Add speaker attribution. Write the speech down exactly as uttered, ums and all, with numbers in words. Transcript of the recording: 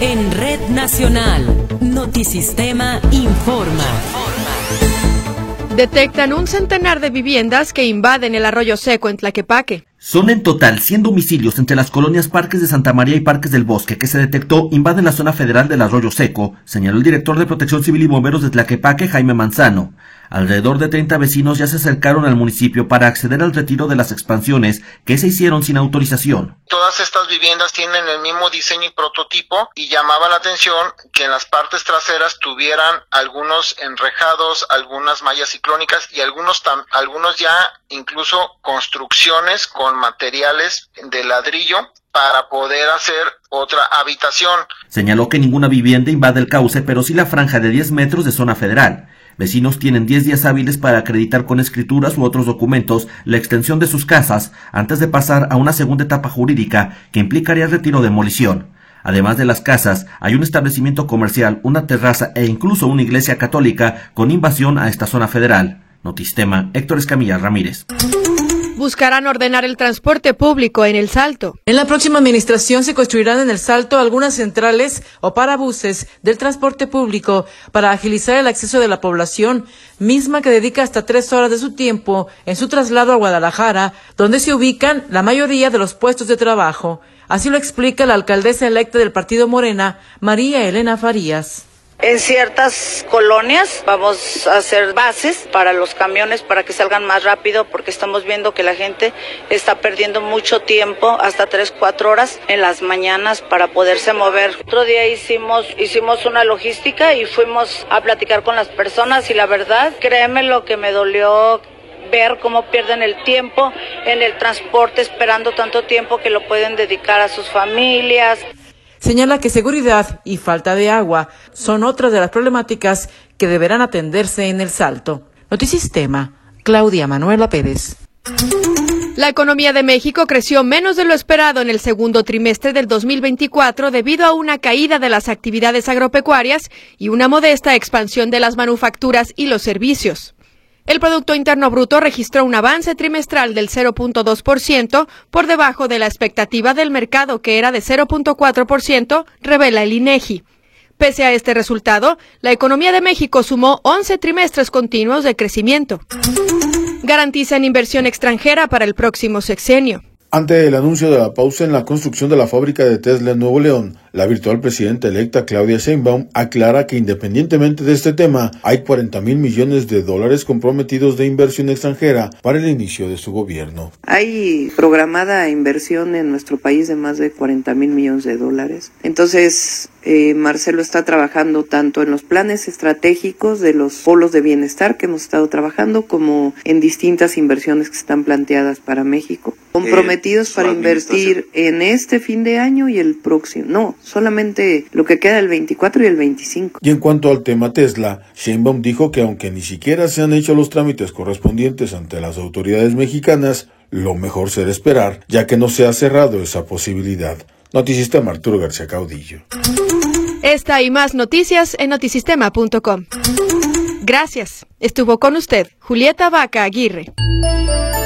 Speaker 1: En Red Nacional, Notisistema informa.
Speaker 2: Detectan un centenar de viviendas que invaden el Arroyo Seco en Tlaquepaque.
Speaker 3: Son en total cien domicilios entre las colonias Parques de Santa María y Parques del Bosque que se detectó invaden la zona federal del Arroyo Seco, señaló el director de Protección Civil y Bomberos de Tlaquepaque, Jaime Manzano. Alrededor de treinta vecinos ya se acercaron al municipio para acceder al retiro de las expansiones que se hicieron sin autorización.
Speaker 4: Todas estas viviendas tienen el mismo diseño y prototipo y llamaba la atención que en las partes traseras tuvieran algunos enrejados, algunas mallas ciclónicas y algunos, tam, algunos ya incluso construcciones con materiales de ladrillo para poder hacer otra habitación.
Speaker 3: Señaló que ninguna vivienda invade el cauce, pero sí la franja de diez metros de zona federal. Vecinos tienen diez días hábiles para acreditar con escrituras u otros documentos la extensión de sus casas antes de pasar a una segunda etapa jurídica que implicaría el retiro o demolición. Además de las casas, hay un establecimiento comercial, una terraza e incluso una iglesia católica con invasión a esta zona federal. Notisistema, Héctor Escamilla Ramírez.
Speaker 2: Buscarán ordenar el transporte público en El Salto.
Speaker 5: En la próxima administración se construirán en El Salto algunas centrales o parabuses del transporte público para agilizar el acceso de la población, misma que dedica hasta tres horas de su tiempo en su traslado a Guadalajara, donde se ubican la mayoría de los puestos de trabajo. Así lo explica la alcaldesa electa del partido Morena, María Elena Farías.
Speaker 6: En ciertas colonias vamos a hacer bases para los camiones para que salgan más rápido, porque estamos viendo que la gente está perdiendo mucho tiempo, hasta tres, cuatro horas en las mañanas para poderse mover. Otro día hicimos, hicimos una logística y fuimos a platicar con las personas y la verdad, créeme lo que me dolió ver cómo pierden el tiempo en el transporte esperando tanto tiempo que lo pueden dedicar a sus familias.
Speaker 5: Señala que seguridad y falta de agua son otras de las problemáticas que deberán atenderse en El Salto. Notisistema, Claudia Manuela Pérez.
Speaker 2: La economía de México creció menos de lo esperado en el segundo trimestre del dos mil veinticuatro debido a una caída de las actividades agropecuarias y una modesta expansión de las manufacturas y los servicios. El Producto Interno Bruto registró un avance trimestral del cero punto dos por ciento por debajo de la expectativa del mercado, que era de cero punto cuatro por ciento, revela el INEGI. Pese a este resultado, la economía de México sumó once trimestres continuos de crecimiento. Garantizan inversión extranjera para el próximo sexenio.
Speaker 7: Ante el anuncio de la pausa en la construcción de la fábrica de Tesla en Nuevo León, la virtual presidenta electa Claudia Sheinbaum aclara que independientemente de este tema, hay cuarenta mil millones de dólares comprometidos de inversión extranjera para el inicio de su gobierno.
Speaker 8: Hay programada inversión en nuestro país de más de cuarenta mil millones de dólares. Entonces, eh, Marcelo está trabajando tanto en los planes estratégicos de los polos de bienestar que hemos estado trabajando, como en distintas inversiones que están planteadas para México. Comprometidos eh, para invertir en este fin de año y el próximo. No, solamente lo que queda el veinticuatro y el veinticinco.
Speaker 7: Y en cuanto al tema Tesla, Sheinbaum dijo que aunque ni siquiera se han hecho los trámites correspondientes ante las autoridades mexicanas, lo mejor será esperar, ya que no se ha cerrado esa posibilidad. Notisistema, Arturo García Caudillo.
Speaker 2: Esta y más noticias en notisistema punto com. Gracias. Estuvo con usted Julieta Vaca Aguirre.